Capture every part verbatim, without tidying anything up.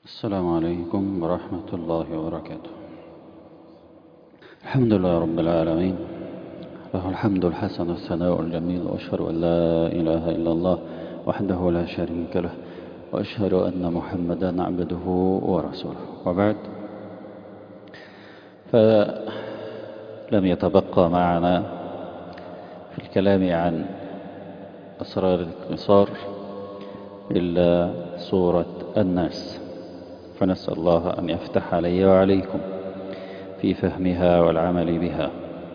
السلام عليكم ورحمة الله وبركاته. الحمد لله رب العالمين، له الحمد الحسن والثناء الجميل، وأشهد أن لا إله إلا الله وحده لا شريك له، وأشهد أن محمدا عبده ورسوله، وبعد، فلم يتبقى معنا في الكلام عن أسرار الانكسار إلا سورة الناس، فنسأل الله أن يفتح علي وعليكم في فهمها والعمل بها.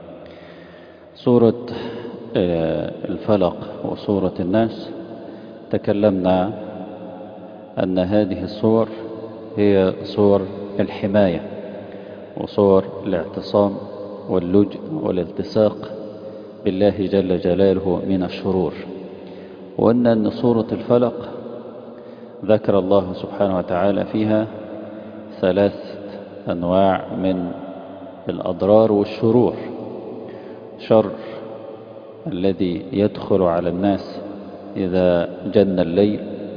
سورة الفلق وسورة الناس تكلمنا أن هذه الصور هي صور الحماية وصور الاعتصام واللجأ والالتصاق بالله جل جلاله من الشرور، وأن أن سورة الفلق ذكر الله سبحانه وتعالى فيها ثلاث أنواع من الأضرار والشرور: شر الذي يدخل على الناس إذا جن الليل،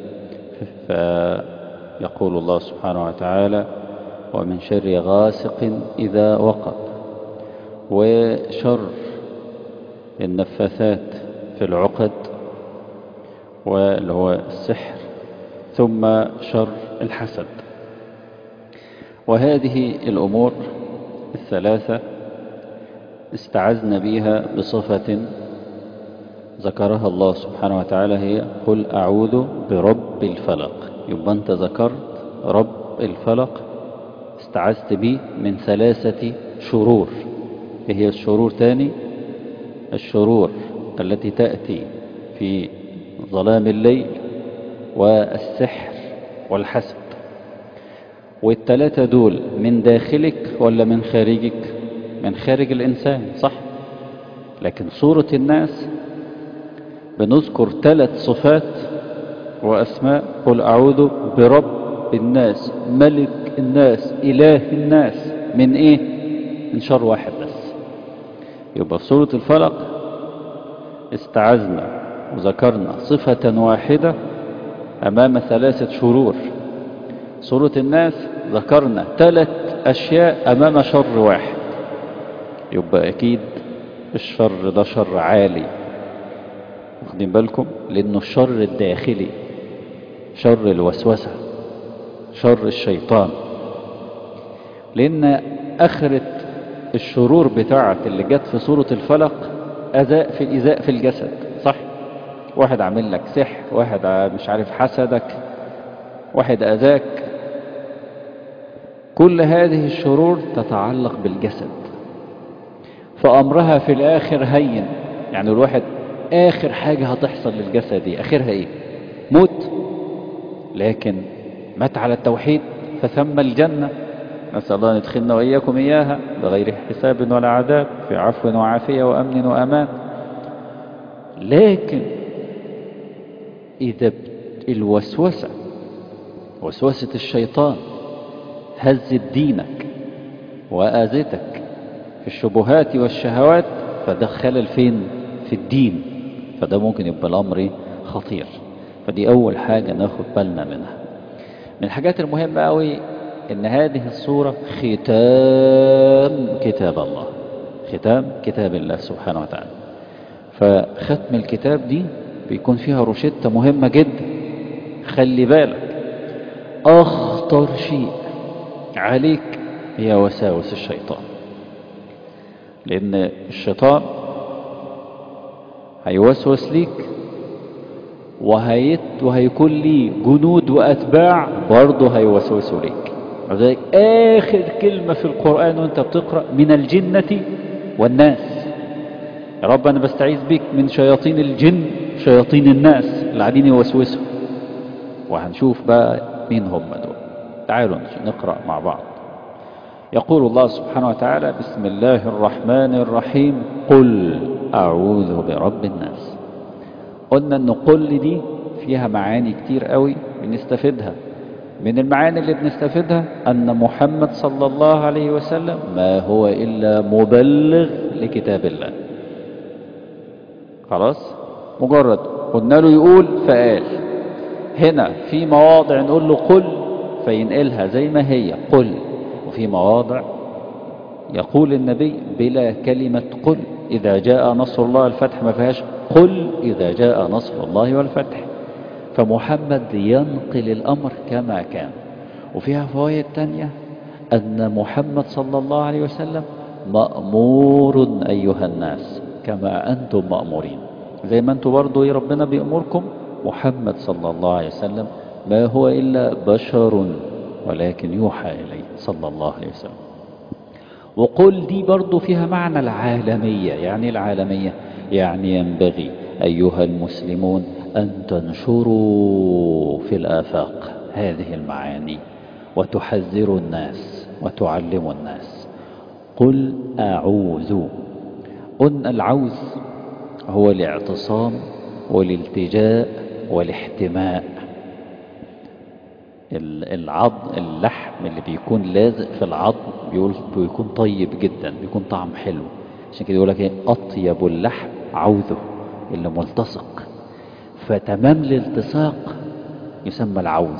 فيقول الله سبحانه وتعالى: ومن شر غاسق إذا وقب، وشر النفاثات في العقد واللي هو السحر، ثم شر الحسد. وهذه الأمور الثلاثة استعذنا بها بصفة ذكرها الله سبحانه وتعالى، هي قل أعوذ برب الفلق. يبقى أنت ذكرت رب الفلق، استعذت به من ثلاثة شرور. هي الشرور تاني: الشرور التي تأتي في ظلام الليل، والسحر، والحسد. والثلاثة دول من داخلك ولا من خارجك؟ من خارج الإنسان، صح؟ لكن سورة الناس بنذكر ثلاث صفات وأسماء: قل أعوذ برب الناس، ملك الناس، إله الناس. من إيه؟ من شر واحد بس. يبقى في سورة الفلق استعذنا وذكرنا صفة واحدة أمام ثلاثة شرور. سورة الناس ذكرنا ثلاث أشياء أمام شر واحد. يبقى أكيد الشر ده شر عالي، واخدين بالكم؟ لأنه الشر الداخلي، شر الوسوسة، شر الشيطان. لأن آخرة الشرور بتاعت اللي جت في سورة الفلق أذى في الإيذاء في الجسد، صح؟ واحد عامل لك سحر، واحد مش عارف حسدك، واحد أذاك. كل هذه الشرور تتعلق بالجسد، فأمرها في الآخر هين. يعني الواحد آخر حاجة هتحصل للجسد دي آخرها إيه؟ موت. لكن مات على التوحيد فثم الجنة. نسأل الله أن يدخلنا وإياكم إياها بغير حساب ولا عذاب، في عفو وعافية وأمن وأمان. لكن إذا الوسوسة، وسوسة الشيطان، هزت دينك وآذتك في الشبهات والشهوات، فده خلل فين؟ في الدين. فده ممكن يبقى الأمر خطير. فدي أول حاجة ناخد بالنا منها. من الحاجات المهمة قوي إن هذه الصورة ختام كتاب الله، ختام كتاب الله سبحانه وتعالى. فختم الكتاب دي بيكون فيها روشتة مهمة جدا. خلي بالك، أخطر شيء عليك هي وساوس الشيطان، لأن الشيطان هيوسوس ليك، وهيت وهيكون لي جنود وأتباع برضه هيوسوسوا ليك. وذلك آخر كلمة في القرآن وانت بتقرأ: من الجنة والناس. يا رب أنا بستعيذ بك من شياطين الجن، شياطين الناس اللي قاعدين يوسوسوا. وهنشوف بقى مين هم دول. تعالوا نقرأ مع بعض. يقول الله سبحانه وتعالى: بسم الله الرحمن الرحيم. قل أعوذ برب الناس. قلنا أن قل دي فيها معاني كتير قوي بنستفيدها. من المعاني اللي بنستفيدها أن محمد صلى الله عليه وسلم ما هو إلا مبلغ لكتاب الله. خلاص، مجرد قلنا له يقول فقال. هنا في مواضع نقول له قل فينقلها زي ما هي قل، وفي مواضع يقول النبي بلا كلمة قل. إذا جاء نصر الله الفتح ما فيهاش قل إذا جاء نصر الله والفتح. فمحمد ينقل الأمر كما كان. وفيها فوائد تانية، أن محمد صلى الله عليه وسلم مأمور أيها الناس كما أنتم مأمورين. زي ما أنتم برضو ربنا بيأمركم، محمد صلى الله عليه وسلم ما هو إلا بشر ولكن يوحى إليه صلى الله عليه وسلم. وقل دي برضو فيها معنى العالمية. يعني العالمية يعني ينبغي أيها المسلمون أن تنشروا في الآفاق هذه المعاني وتحذروا الناس وتعلموا الناس. قل أعوذ. قلنا العوذ هو الاعتصام والالتجاء والاحتماء. العظم اللحم اللي بيكون لازق في العظم بيقول بيكون طيب جدا، بيكون طعم حلو، عشان كده يقول لك ايه اطيب اللحم عوذه، اللي ملتصق. فتمام الالتصاق يسمى العوذ.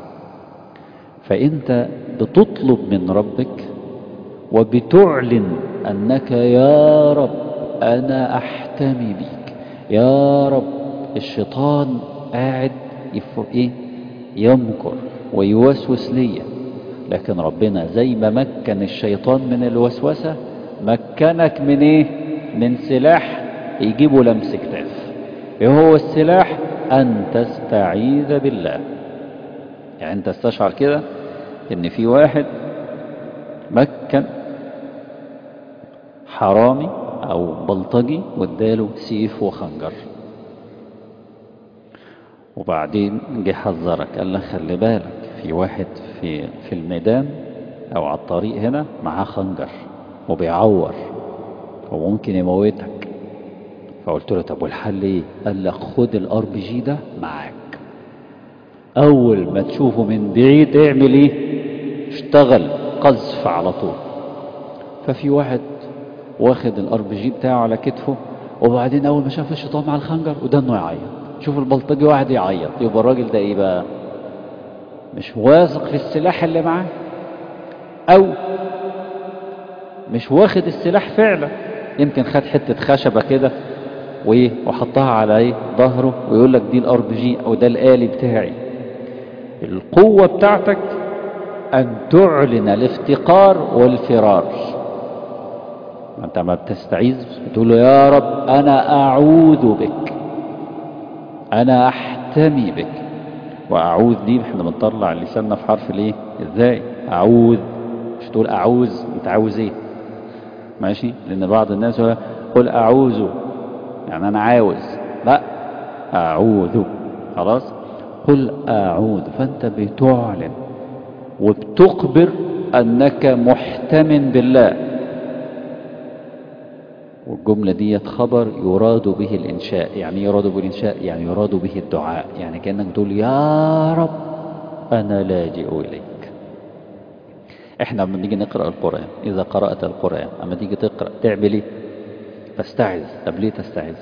فانت بتطلب من ربك وبتعلن انك يا رب انا احتمي بيك، يا رب الشيطان قاعد يفرق ايه يمكر ويوسوس ليا، لكن ربنا زي ما مكن الشيطان من الوسوسة مكنك من ايه من سلاح يجيبه لمس كتاف. ايه هو السلاح؟ ان تستعيذ بالله. يعني انت استشعر كده ان في واحد مكن حرامي او بلطجي واداله سيف وخنجر، وبعدين جه حذرك قال لك خلي بالك في واحد في في الميدان او على الطريق هنا معاه خنجر وبيعور وممكن يموتك. فقلت له طب والحل ايه؟ قال لك خد الار بي جي ده معاك، اول ما تشوفه من بعيد اعمل ايه؟ اشتغل قذف على طول. ففي واحد واخد الار بي جي بتاعه على كتفه، وبعدين اول ما شاف الشيطان مع الخنجر وده انه يعيط. شوف البلطجي واحد يعيط، يبقى الراجل ده ايه بقى؟ مش واثق في السلاح اللي معاه، او مش واخد السلاح فعلا، يمكن خد حتة خشبة كده وايه وحطها على ايه ظهره ويقول لك دي الار بي جي او ده الآلي بتاعي. القوة بتاعتك ان تعلن الافتقار والفرار. انت ما بتستعيذ بتقول له يا رب انا اعوذ بك، انا احتمي بك. واعوذ دي احنا بنطلع لساننا في حرف الايه ازاي؟ اعوذ، مش تقول اعوذ انت عاوز ايه؟ ماشي، لان بعض الناس يقول قل اعوذ يعني انا عاوز، لا اعوذ خلاص. قل اعوذ، فانت بتعلن وبتخبر انك محتم بالله. والجملة دي خبر يراد به الإنشاء. يعني يراد به الإنشاء يعني يراد به الدعاء. يعني كأنك تقول يا رب أنا لاجئ إليك. إحنا لما نيجي نقرأ القرآن، إذا قرأت القرآن أما تيجي تقرأ تعمل إيه؟ تستعذ. طب ليه تستعذ؟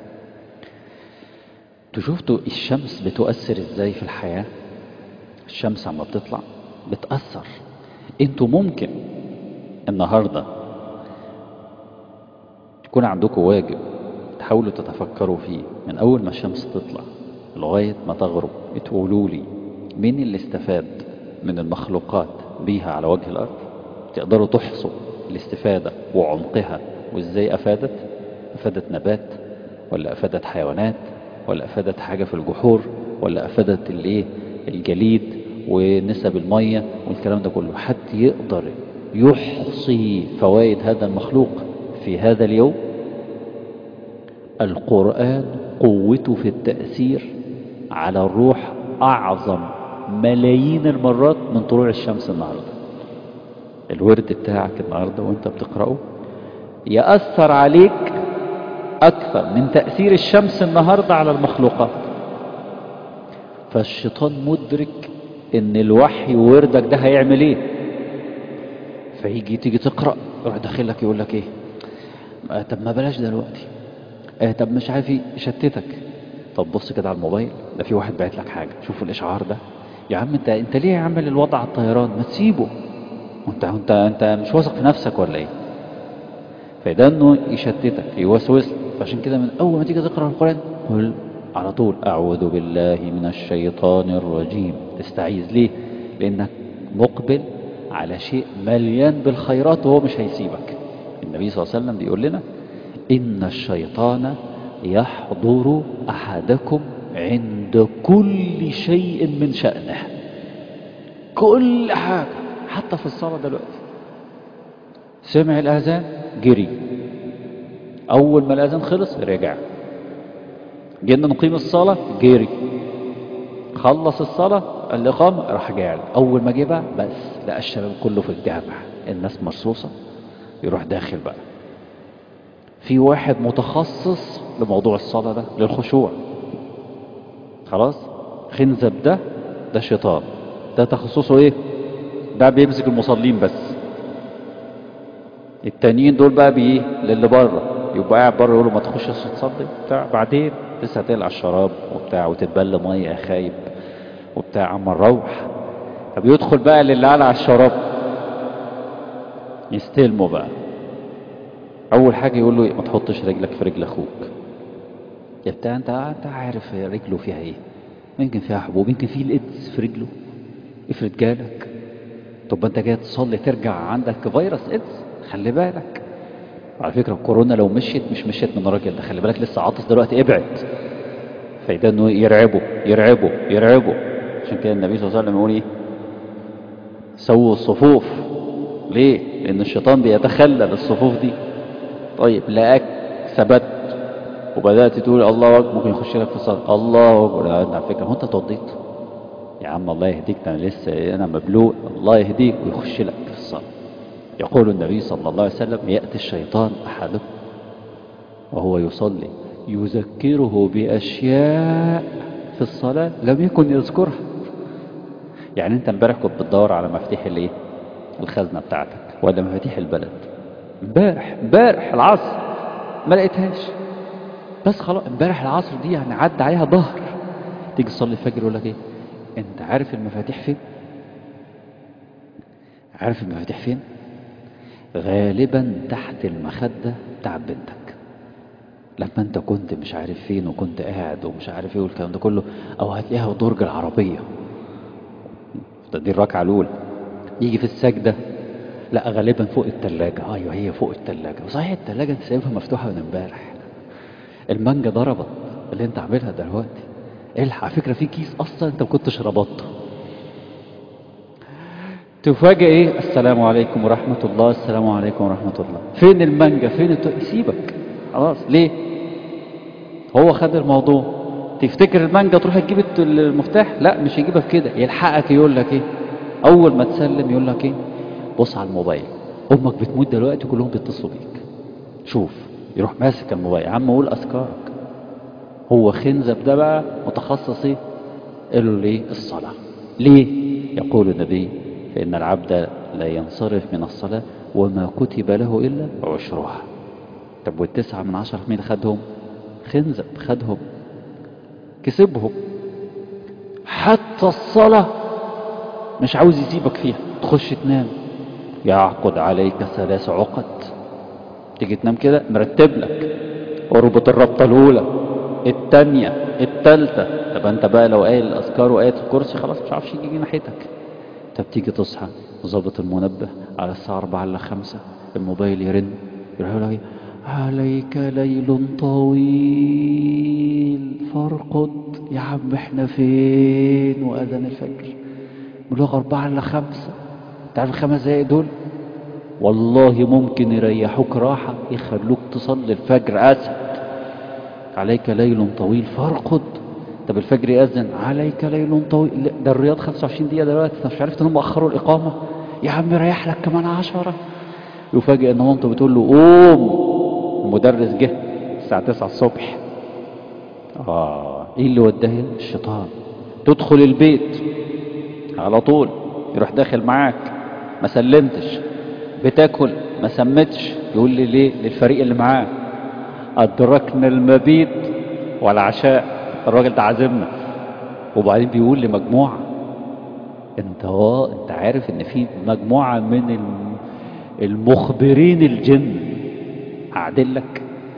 شفتوا الشمس بتؤثر إزاي في الحياة؟ الشمس عما بتطلع بتأثر. أنتوا ممكن النهاردة يكون عندكم واجب تحاولوا تتفكروا فيه من أول ما الشمس تطلع لغاية ما تغرب، تقولوا لي مين اللي استفاد من المخلوقات بيها على وجه الأرض؟ تقدروا تحصوا الاستفادة وعمقها وإزاي أفادت؟ أفادت نبات ولا أفادت حيوانات ولا أفادت حاجة في الجحور ولا أفادت الإيه الجليد ونسب المية والكلام ده كله؟ حد يقدر يحصي فوائد هذا المخلوق في هذا اليوم؟ القرآن قوته في التأثير على الروح أعظم ملايين المرات من طلوع الشمس النهاردة. الورد بتاعك النهاردة وانت بتقرأه يأثر عليك أكثر من تأثير الشمس النهاردة على المخلوقات. فالشيطان مدرك ان الوحي ووردك ده هيعمل ايه، فيجي تيجي تقرأ يروح داخلك يقول لك ايه آه طب ما بلاش دلوقتي، آه طب مش عارف ايه، يشتتك. طب بص كده على الموبايل، ده في واحد باعت لك حاجة، شوفوا الاشعار ده، يا عم انت انت ليه عامل الوضع على الطيران؟ ما تسيبه، انت انت انت مش واثق في نفسك ولا ايه؟ فده انه يشتتك يوسوس. فعشان كده من اول ما تيجي تقرا القران قل على طول اعوذ بالله من الشيطان الرجيم، تستعيذ. ليه؟ لانك مقبل على شيء مليان بالخيرات وهو مش هيسيبك. النبي صلى الله عليه وسلم بيقول لنا ان الشيطان يحضر احدكم عند كل شيء من شأنه. كل حاجة، حتى في الصلاة دلوقتي سمع الأذان جري، أول ما الأذان خلص رجع، جينا نقيم الصلاة جري، خلص الصلاة الإقامة راح جاي. أول ما جه بقى بس لقى الشباب كله في الجامع، الناس مرصوصة، يروح داخل بقى. في واحد متخصص لموضوع الصلاة ده، للخشوع، خلاص خنزب ده ده شيطان، ده تخصصه ايه؟ ده بيمسك المصلين بس. التانيين دول بقى بيه للي بره، يبقى قاعد بره يقولوا ما تخش تصلي بتاع، بعدين لسه هتقلع الشراب وبتاع وتتبل ميه يا خايب وبتاع، اما نروح. طب يدخل بقى للي قلع الشراب يستلمه بقى. اول حاجه يقول له ما تحطش رجلك في رجل اخوك يا بتاع، انت انت عارف رجله فيها ايه؟ يمكن فيها حبوب، يمكن فيه الايدز في رجله، افرض جالك. طب انت جاي تصلي ترجع عندك فيروس ايدز، خلي بالك. على فكره الكورونا لو مشيت مش مشيت من الراجل ده، خلي بالك لسه عاطس دلوقتي، ابعد. فده انه يرعبه يرعبه يرعبه. عشان كده النبي صلى الله عليه وسلم يقول ايه؟ سووا الصفوف. ليه؟ لان الشيطان بيتخلل الصفوف دي. طيب لقاك ثبت وبدات تقول الله اكبر، ممكن يخش لك في الصلاه الله اكبر، على فكره هو انت اتوضيت يا عم؟ الله يهديك، انا لسه انا مبلوء، الله يهديك، ويخش لك في الصلاه. يقول النبي صلى الله عليه وسلم ياتي الشيطان احدكم وهو يصلي يذكره باشياء في الصلاه لم يكن يذكرها. يعني انت امبارح كنت بتدور على مفاتيح الايه؟ الخزنه بتاعتك ولا مفاتيح البلد؟ امبارح امبارح العصر ما لقيتهاش، بس خلاص امبارح العصر دي يعني عدى عليها ظهر. تيجي تصلي الفجر يقول لك ايه؟ انت عارف المفاتيح فين؟ عارف المفاتيح فين؟ غالبا تحت المخدة بتاع بنتك، لما انت كنت مش عارف فين وكنت قاعد ومش عارف ايه والكلام ده كله، او هتلاقيها في درج العربية. ده دي الركعة الاولى. يجي في السجدة، لا غالبا فوق التلاجة. ايوه هي فوق التلاجة، صحيح التلاجة انت سايبها مفتوحة من امبارح. المانجا ضربت اللي انت عاملها دلوقتي، الحق على فكرة في كيس اصلا انت ما كنتش ربطته. تفاجئ ايه؟ السلام عليكم ورحمة الله، السلام عليكم ورحمة الله. فين المانجا؟ فين الت... يسيبك خلاص. ليه؟ هو خد الموضوع. تفتكر المانجا تروح تجيب المفتاح؟ لا مش يجيبك كده، يلحقك يقول لك ايه؟ اول ما تسلم يقول لك ايه؟ بص على الموبايل، امك بتموت دلوقتي كلهم بيتصلوا بيك، شوف. يروح ماسك الموبايل، يا عم قول اذكارك. هو خنزب ده بقى متخصص ايه؟ قال له ليه؟ الصلاة. ليه؟ يقول النبي فإن العبد لا ينصرف من الصلاة وما كتب له إلا عشرها. طب والتسعة من عشرة مين خدهم؟ خنزب خدهم، كسبهم. حتى الصلاة مش عاوز يسيبك فيها، تخش تنام يعقد عليك ثلاث عقد. تيجي تنام كده مرتب لك، اربط الربطة الأولى التانية التالتة. طب انت بقى لو قايل الأذكار وآية الكرسي خلاص مش عارفش يجي ناحيتك. طب تيجي تصحى ظابط المنبه على الساعة أربعة إلا خمسة، الموبايل يرن، يقول لك عليك ليل طويل فارقد. يا عم احنا فين وأذان الفجر؟ بلغ أربعة إلا خمسة. تعرف الخمس دقايق دول والله ممكن يريحوك راحة، يخلوك تصلي الفجر أسد. عليك ليل طويل فارقد. طب الفجر يأذن عليك ليل طويل، ده الرياض خمسة وعشرين دقيقة دلوقتي، انت مش عرفت انهم اخروا الاقامة؟ يا عم ريح لك كمان عشرة. يفاجئ ان مامته بتقول له قوم المدرس جه الساعة تسعة الصبح. اه ايه اللي وداه؟ الشيطان. تدخل البيت على طول يروح داخل معاك، ما سلمتش، بتاكل ما سمتش، يقول لي ليه؟ للفريق اللي معاه أدركنا المبيت والعشاء، الراجل ده عازمنا. وبعدين بيقول لمجموعة انت وا... انت عارف ان في مجموعة من الم- المخبرين الجن قاعدين لك.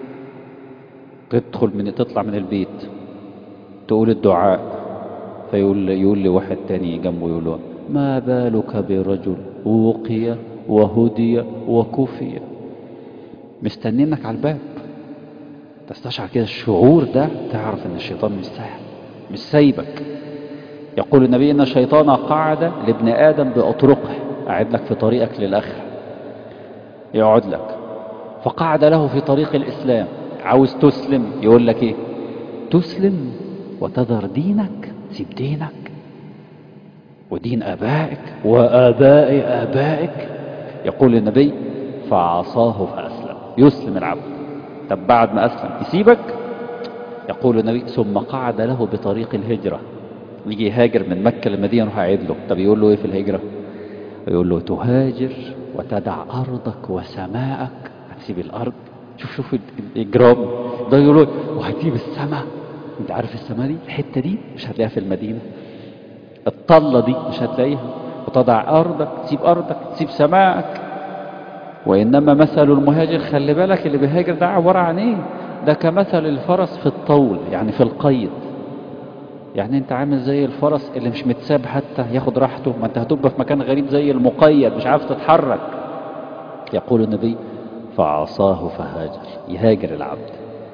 تدخل من تطلع من البيت تقول الدعاء، فيقول يقول لي واحد تاني جنبه يقول له ما بالك برجل وقي وهدي وكفي، مستنينك على الباب. تستشعر كده الشعور ده، تعرف ان الشيطان مش سهل، مش سايبك. يقول النبي ان الشيطان قعد لابن ادم باطرقه، قاعد لك في طريقك للاخره، يقعد لك. فقعد له في طريق الاسلام، عاوز تسلم يقول لك ايه؟ تسلم وتذر دينك، تسيب دينك ودين ابائك واباء ابائك. يقول النبي فعصاه فاسلم، يسلم العبد. طب بعد ما اسلم يسيبك؟ يقول النبي ثم قعد له بطريق الهجرة، يجي يهاجر من مكة للمدينة يروح قاعد له. طب يقول له ايه في الهجرة؟ يقول له تهاجر وتدع ارضك وسماءك، هتسيب الارض. شوف شوف الاجرام ده. يقول له وهتسيب السماء، انت عارف السماء دي الحتة دي مش هتلاقيها في المدينة، الطلة دي مش هتلاقيها. وتضع ارضك، تسيب ارضك، تسيب سماءك. وإنما مثل المهاجر، خلي بالك اللي بيهاجر ده عبارة عن إيه؟ ده كمثل الفرس في الطول، يعني في القيد. يعني أنت عامل زي الفرس اللي مش متساب حتى ياخد راحته، ما أنت هتبقى في مكان غريب زي المقيد مش عارف تتحرك. يقول النبي فعصاه فهاجر، يهاجر العبد.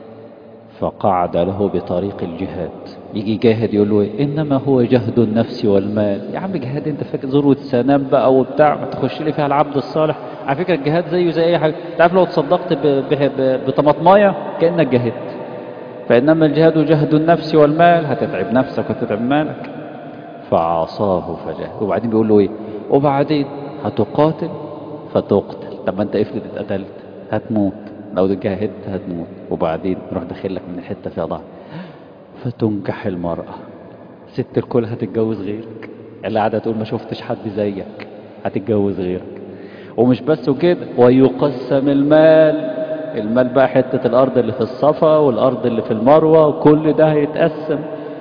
فقعد له بطريق الجهاد، يجي جاهد يقول له إيه؟ إنما هو جهد النفس والمال. يا عم جهاد انت فاكر ذروة سنام بقى وبتاع، ما تخش لي فيها العبد الصالح. على فكرة الجهاد زيه زي اي حاجة. تعرف لو تصدقت ب- ب- ب- بطماطمايه كأنك جاهدت. فإنما الجهاد جهد النفس والمال، هتتعب نفسك وتتعب مالك. فعصاه فجاهد. وبعدين بيقول له ايه؟ وبعدين هتقاتل فتقتل. طب ما انت افرض اتقتلت هتموت، لو جاهدت هتموت. وبعدين روح داخل لك من الحته فيها ضعف. فتنكح المرأة، ست الكل هتتجوز غيرك. اللي قاعدة تقول ما شفتش حد زيك هتتجوز غيرك. ومش بس وكده، ويقسم المال. المال بقى حتة الأرض اللي في الصفا والأرض اللي في المروة وكل ده هيتقسم.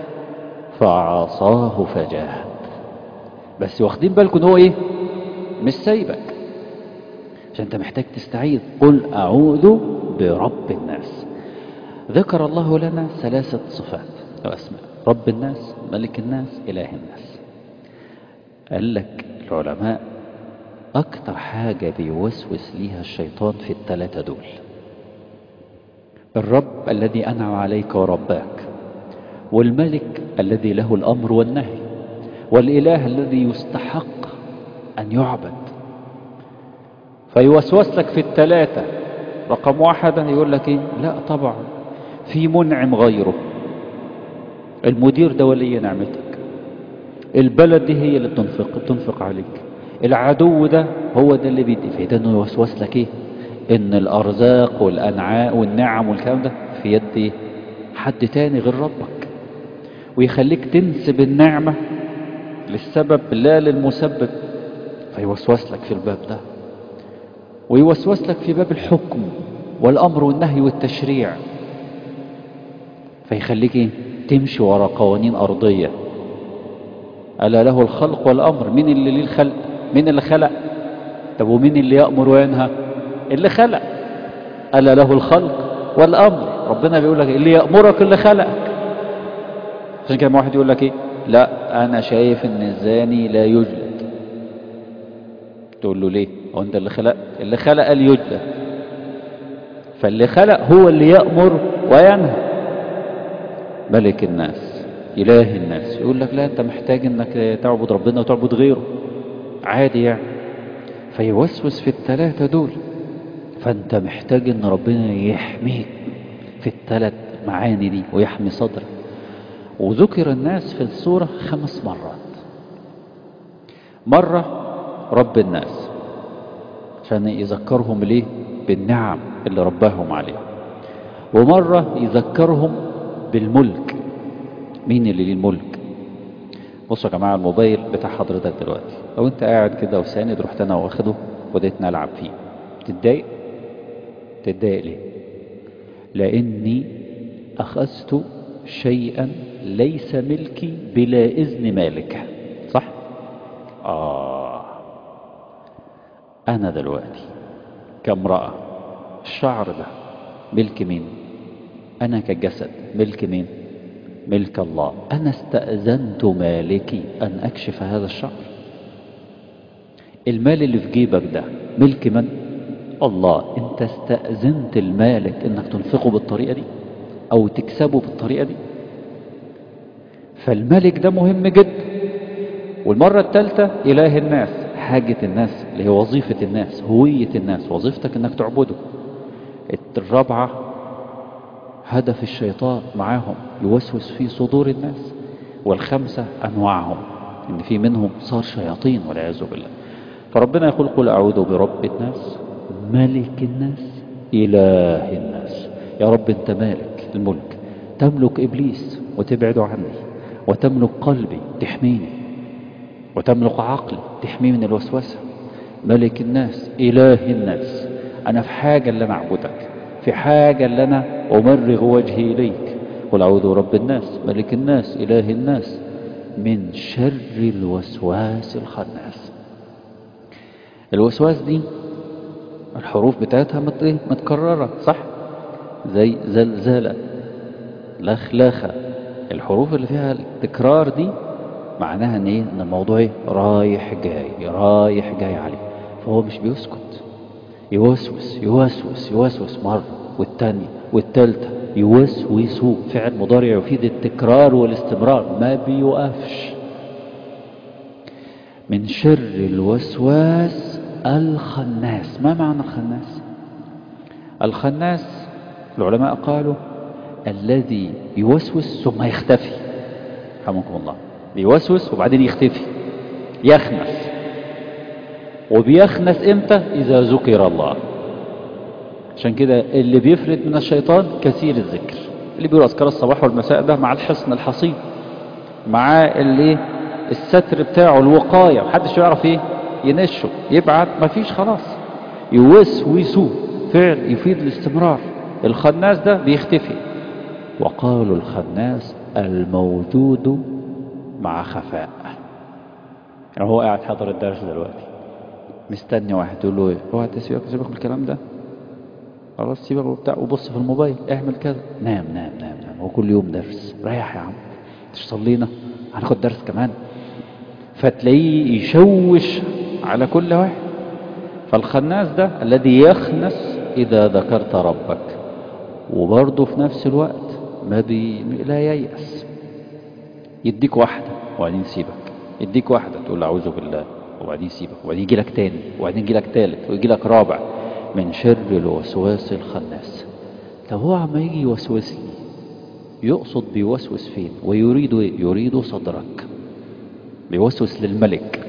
فعصاه فجاهد. بس واخدين بالكم ان هو ايه؟ مش سايبك، عشان انت محتاج تستعيذ. قل أعوذ برب الناس. ذكر الله لنا ثلاثة صفات أو أسماء: رب الناس، ملك الناس، إله الناس. قال لك العلماء أكتر حاجة بيوسوس ليها الشيطان في الثلاثة دول: الرب الذي أنعم عليك ورباك، والملك الذي له الأمر والنهي، والإله الذي يستحق أن يعبد. فيوسوس لك في الثلاثة. رقم واحد يقول لك إيه؟ لا طبعا في منعم غيره، المدير ده ولي نعمتك، البلد دي هي اللي بتنفق بتنفق عليك، العدو ده هو ده اللي بيدي. فده انه يوسوس لك ايه؟ ان الارزاق والانعاء والنعم والكلام ده في يد ايه؟ حد تاني غير ربك. ويخليك تنسب النعمة للسبب لا للمسبب. فيوسوس لك في الباب ده. ويوسوس لك في باب الحكم والامر والنهي والتشريع، فيخليك ايه؟ تمشي ورا قوانين ارضية. ألا له الخلق والأمر. مين اللي ليه الخلق؟ مين اللي خلق؟ طب ومين اللي يأمر وينهى؟ اللي خلق. ألا له الخلق والأمر. ربنا بيقول لك اللي يأمرك اللي خلقك. عشان كده واحد يقول لك ايه؟ لا أنا شايف إن الزاني لا يجلد. تقول له ليه؟ هو أنت اللي خلق؟ اللي خلق قال يجلد. فاللي خلق هو اللي يأمر وينهى. ملك الناس، إله الناس. يقول لك لا أنت محتاج إنك تعبد ربنا وتعبد غيره عادي يعني. فيوسوس في الثلاثة دول. فأنت محتاج إن ربنا يحميك في الثلاث معاني دي ويحمي صدرك. وذكر الناس في السورة خمس مرات. مرة رب الناس عشان يذكرهم ليه؟ بالنعم اللي رباهم عليها. ومرة يذكرهم بالملك. مين اللي ليه الملك؟ بصوا يا جماعة، الموبايل بتاع حضرتك دلوقتي لو انت قاعد كده وساند رحت انا واخده وبدأت نلعب فيه، تتضايق؟ تتضايق ليه؟ لاني اخذت شيئا ليس ملكي بلا اذن مالكه. صح؟ آه أنا دلوقتي كامرأة الشعر ده ملك مين؟ أنا كجسد ملك مين؟ ملك الله. أنا استأذنت مالكي أن أكشف هذا الشعر. المال اللي في جيبك ده ملك من؟ الله. أنت استأذنت المالك أنك تنفقه بالطريقة دي أو تكسبه بالطريقة دي. فالملك ده مهم جدا. والمرة الثالثة إله الناس، حاجة الناس اللي هي وظيفة الناس، هوية الناس، وظيفتك أنك تعبده. الرابعة هدف الشيطان معاهم يوسوس في صدور الناس. والخمسة أنواعهم، إن في منهم صار شياطين والعياذ بالله. فربنا يقول قل أعوذ برب الناس ملك الناس إله الناس. يا رب أنت مالك الملك، تملك إبليس وتبعده عني، وتملك قلبي تحميني، وتملك عقلي تحميه من الوسوسة. ملك الناس إله الناس. أنا في حاجة اللي أنا أعبدك، في حاجة اللي أنا أمرغ وجهي إليك. قل أعوذ برب الناس ملك الناس إله الناس من شر الوسواس الخناس. الوسواس دي الحروف بتاعتها متكررة صح؟ زي زلزلة، لخلخة. الحروف اللي فيها التكرار دي معناها ان ايه؟ ان الموضوع ايه؟ رايح جاي رايح جاي عليه. فهو مش بيسكت، يوسوس يوسوس يوسوس مرة والتانية والتالتة، يوسوسوا. فعل مضارع يفيد التكرار والاستمرار، ما بيوقفش. من شر الوسواس الخناس. ما معنى الخناس؟ الخناس العلماء قالوا الذي يوسوس ثم يختفي. رحمكم الله. بيوسوس وبعدين يختفي، يخنس. وبيخنس امتى؟ اذا ذكر الله. عشان كده اللي بيفلت من الشيطان كثير الذكر، اللي بيقول اذكار الصباح والمساء ده مع الحصن الحصين، مع اللي الستر بتاعه الوقاية، محدش يعرف ايه ينشه يبعد، مفيش خلاص. يوسوسوا فعل يفيد الاستمرار. الخناس ده بيختفي. وقالوا الخناس الموجود مع خفاء. يعني هو قاعد حاضر الدرس دلوقتي مستني واحد يقول له ايه؟ اوعى تسيبك سيبك من الكلام ده، خلاص سيبك وبتاع، وبص في الموبايل، اعمل كذا، نام نام نام نام. هو كل يوم درس، ريح يا عم، تصلينا هناخد درس كمان. فتلاقيه يشوش على كل واحد. فالخناس ده الذي يخنس إذا ذكرت ربك، وبرضه في نفس الوقت ما بي... لا ييأس. يديك واحدة وبعدين يسيبك، يديك واحدة تقول أعوذ بالله وبعدين يسيبك، وبعدين يجي لك تاني، وبعدين يجي لك تالت، ويجي لك رابع. من شر الوسواس الخناس. طب هو عم يجي يوسوس لي، يقصد بيوسوس فين؟ ويريد ايه؟ يريد صدرك. بيوسوس للملك.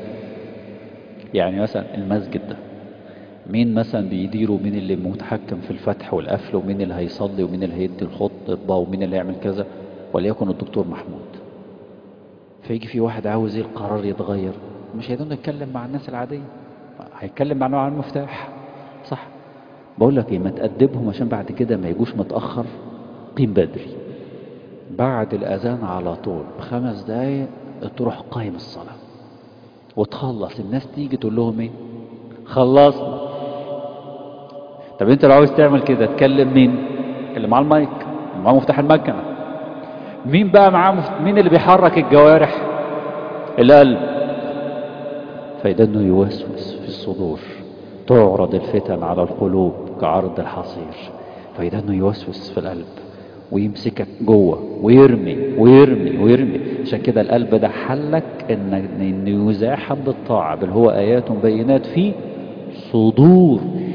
يعني مثلا المسجد ده مين مثلا بيديره؟ مين اللي متحكم في الفتح والقفل؟ ومين اللي هيصلي؟ ومين اللي هيدي الخطبة؟ ومين اللي يعمل كذا؟ وليكن الدكتور محمود. فيجي في واحد عاوز ايه؟ القرار يتغير. مش هيقدر يتكلم مع الناس العادية، هيتكلم مع نوع المفتاح صح؟ بقول لك ايه، ما تأدبهم عشان بعد كده ما يجوش متأخر. قيم بدري بعد الأذان على طول بخمس دقايق تروح قايم الصلاة وتخلص. الناس تيجي تقول لهم ايه؟ خلصنا. طب انت لو عاوز تعمل كده تكلم مين؟ اللي معاه المايك، اللي معاه مفتاح المكنة. مين بقى معاه مفت... مين اللي بيحرك الجوارح؟ القلب. فإذا انه يوسوس في الصدور. تعرض الفتن على القلوب كعرض الحصير. فإذا انه يوسوس في القلب ويمسكك جوه ويرمي ويرمي ويرمي. عشان كده القلب ده حلك ان ان يزاحم بالطاعه، بل هو ايات بينات في صدور.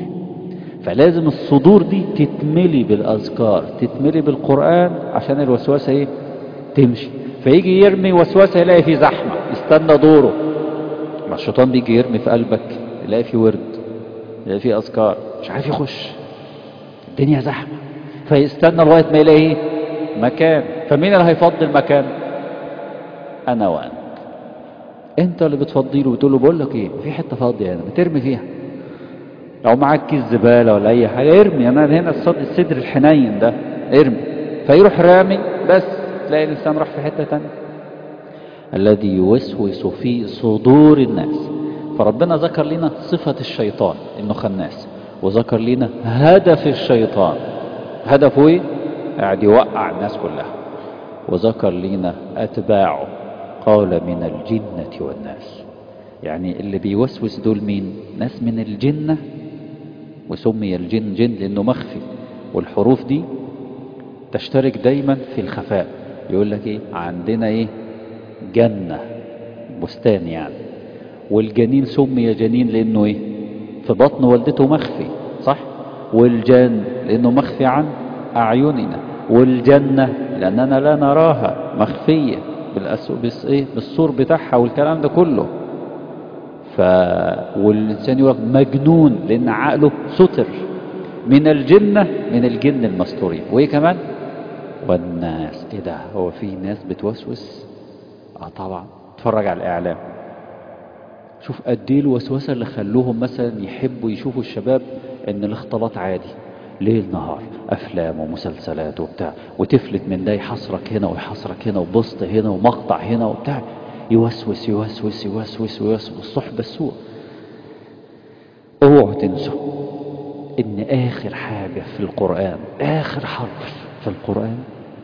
فلازم الصدور دي تتملي بالاذكار، تتملي بالقران، عشان الوسوسه ايه؟ تمشي. فيجي يرمي وسوسه يلاقي فيه زحمه، يستنى دوره. ما الشيطان بيجي يرمي في قلبك يلاقي فيه ورد، يلاقي فيه اذكار، مش عارف يخش، الدنيا زحمه، فيستنى لغايه ما يلاقي مكان. فمين اللي هيفضي المكان؟ انا وانت. انت اللي بتفضيله وتقول له بقول لك ايه، في حته فاضيه هنا ما ترمي فيها. لو معاك كيس زباله ولا اي حاجه ارمي، انا هنا الصدر الصدر الحنين ده ارمي. فيروح رامي، بس تلاقي الانسان راح في حته تانية. الذي يوسوس في صدور الناس. فربنا ذكر لنا صفة الشيطان انه خناس، وذكر لنا هدف الشيطان، هدفه ايه؟ قاعد يوقع الناس كلها. وذكر لنا اتباعه، قال من الجنة والناس. يعني اللي بيوسوس دول مين؟ ناس من الجنة، وسمي الجن جن لانه مخفي، والحروف دي تشترك دايما في الخفاء. يقول لك ايه؟ عندنا ايه؟ جنة، بستان يعني. والجنين سمي جنين لانه ايه؟ في بطن والدته مخفي، صح؟ والجان لانه مخفي عن اعيننا، والجنة لاننا لا نراها، مخفية بالأس... بس إيه؟ بالسور بتاعها والكلام ده كله. ف... والإنسان يقول مجنون لأن عقله ستر. من الجنة، من الجن المستورين. وإيه كمان؟ والناس. إيه ده؟ هو في ناس بتوسوس؟ آه طبعا. اتفرج على الإعلام، شوف قد ايه الوسوسة اللي خلوهم مثلا يحبوا يشوفوا الشباب ان الاختلاط عادي، ليل نهار افلام ومسلسلات وبتاع، وتفلت من ده يحصرك هنا ويحصرك هنا وبسط هنا ومقطع هنا وبتاع، يوسوس يوسوس يوسوس يوسوس الصحبة السوء. اوعوا تنسوا ان اخر حاجة في القرآن، اخر حرف في القرآن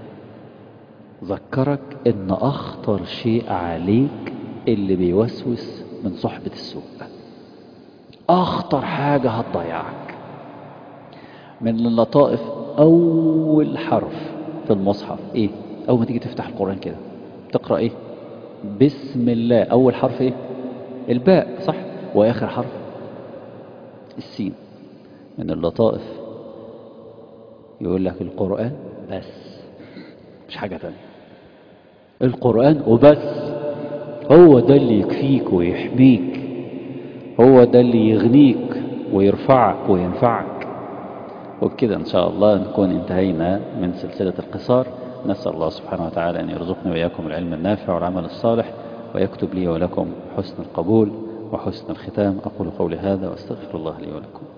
ذكرك ان اخطر شيء عليك اللي بيوسوس من صحبة السوء. اخطر حاجة هتضيعك. من اللطائف اول حرف في المصحف ايه؟ اول ما تيجي تفتح القرآن كده تقرأ ايه؟ بسم الله. اول حرف ايه؟ الباء، صح؟ واخر حرف السين. من اللطائف يقول لك القرآن بس، مش حاجة تانية. القرآن وبس، هو ده اللي يكفيك ويحميك، هو ده اللي يغنيك ويرفعك وينفعك. وبكده إن شاء الله نكون انتهينا من سلسلة القصار. نسأل الله سبحانه وتعالى أن يرزقنا وإياكم العلم النافع والعمل الصالح، ويكتب لي ولكم حسن القبول وحسن الختام. أقول قولي هذا وأستغفر الله لي ولكم.